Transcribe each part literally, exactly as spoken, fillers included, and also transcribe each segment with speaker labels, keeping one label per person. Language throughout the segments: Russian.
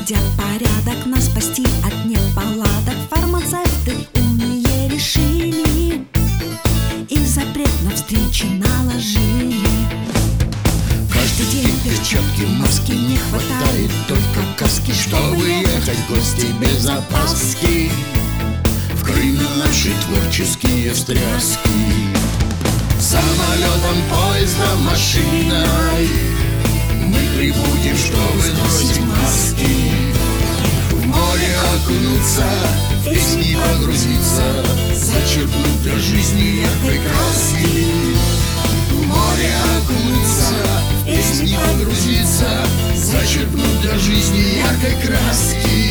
Speaker 1: наводя порядок, нас спасти от неполадок, фармацевты умные решили и запрет на встречи наложили. Каждый день перчатки, маски, не хватает только каски, чтобы ехать в гости без опаски. В Крым наши творческие встряски. Самолетом, поездом, машиной мы прибудем, чтобы сбросить маски. В море окунуться, в песни погрузиться, зачерпнуть для жизни яркой краски. В море окунуться, в песни погрузиться, зачерпнуть для жизни яркой краски.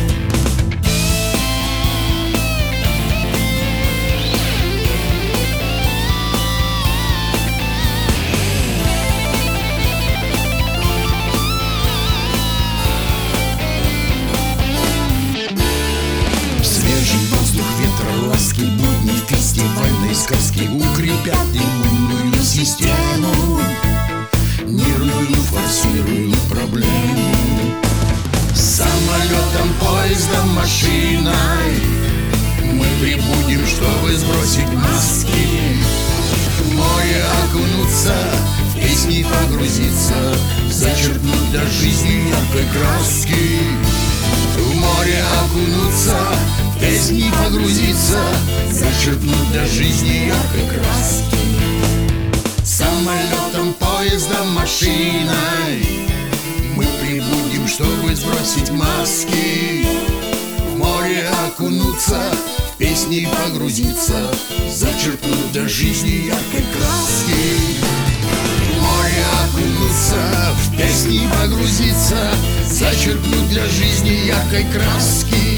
Speaker 2: Воздух, ветра, ласки, будни фестивальной сказки укрепят иммунную систему, нервную, форсируют проблему. Самолетом, поездом, машиной мы прибудем, чтобы сбросить маски. В море окунуться, в песни погрузиться, зачерпнуть для жизни яркой краски. В море окунуться, в песни погрузиться, зачерпнуть для жизни яркой краски. Самолетом, поездом, машиной мы прибудем, чтобы сбросить маски. В море окунуться, в песни погрузиться, зачерпнуть для жизни яркой краски. В море окунуться, в песни погрузиться, зачерпнуть для жизни яркой краски.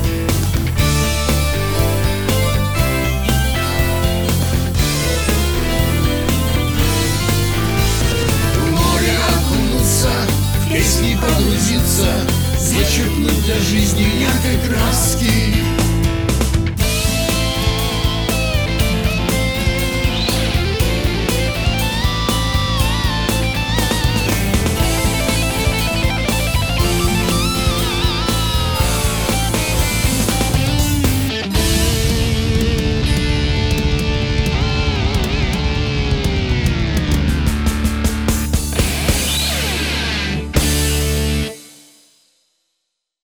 Speaker 2: В море окунуться, в песни погрузиться, зачерпнуть для жизни яркой краски.